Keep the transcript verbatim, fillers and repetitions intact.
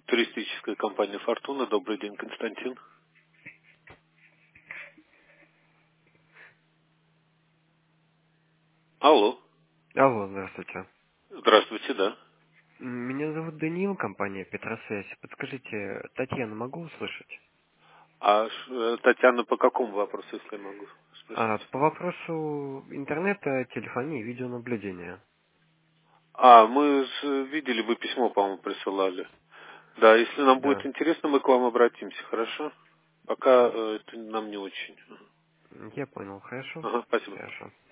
Туристическая компания «Фортуна». Добрый день, Константин. Алло. Алло, здравствуйте. Здравствуйте, да. М, Меня зовут Даниил, компания Петросвязь. Подскажите, Татьяну могу услышать? А ш- э, Татьяна, по какому вопросу, если я могу А, спросить? по вопросу интернета, телефонии, видеонаблюдения. А, мы ж видели, вы письмо, по-моему, присылали. Да, если нам будет Да, интересно, мы к вам обратимся, хорошо? Пока э, это нам не очень. я понял, хорошо. Ага, спасибо. Хорошо.